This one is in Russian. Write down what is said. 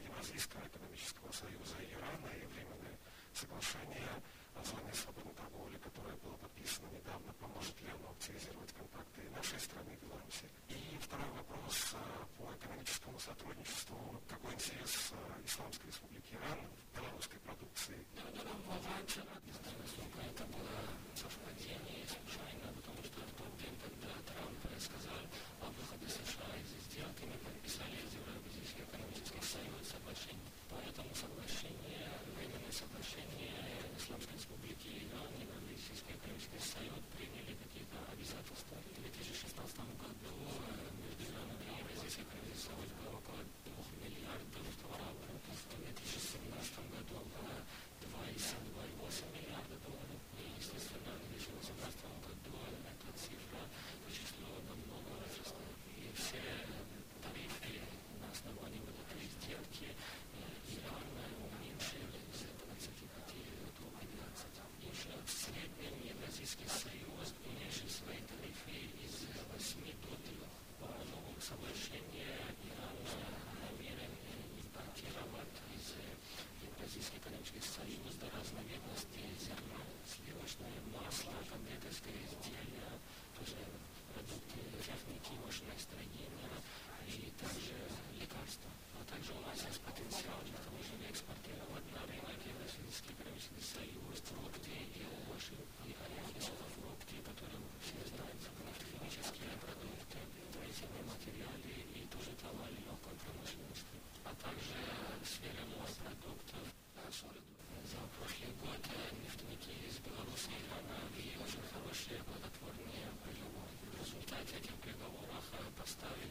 Евразийского экономического союза и Ирана и временное соглашение о зоне свободной торговли, которое было подписано недавно, поможет ли оно оптимизировать контакты нашей страны, Беларуси. И второй вопрос по экономическому сотрудничеству. Какой интерес Исламской Республики Иран в белорусской продукции? Не знаю, насколько это было совпадение случайно, потому что в тот день, когда Трамп сказал о выходе США из сделки, мы подписали Евразийский экономический союз соглашение. По этому соглашению, временное соглашение Исламской Республики Иран и Евразийский экономический союз приняли какие-то обязательства. В 2016 году между Ираном и Евразийским экономическим союзом было около 2 миллиардов долларов. В 2017 году было 2,8 миллиарда долларов. И, естественно, в 2018 году эта цифра число намного возросла. И все тарифы на основании вот этой сделки Иран уменьшил с 25 до 15. И в среднем Евразийский союз уменьшил свои тарифы из 8 до 3. По новому соглашению Иран намерен импортировать из Евразийский экономический союз до разновидностей зерна, сливочное масло, кондитерское изделие, тоже продукты техники, машиностроения и также лекарства. А также у нас есть потенциал для того, чтобы экспортировать на рынок Евразийский экономический союз фрукты и овощи, и орехи, сухофрукты, которые все знают, нефтехимические продукты, строительные материалы и тоже товары легкой промышленности. А также в сфере морепродуктов. За прошлый год нефтяники из Беларуси и Ирана ввели очень хорошие плодотворные переговоры. В результате этих переговоров поставили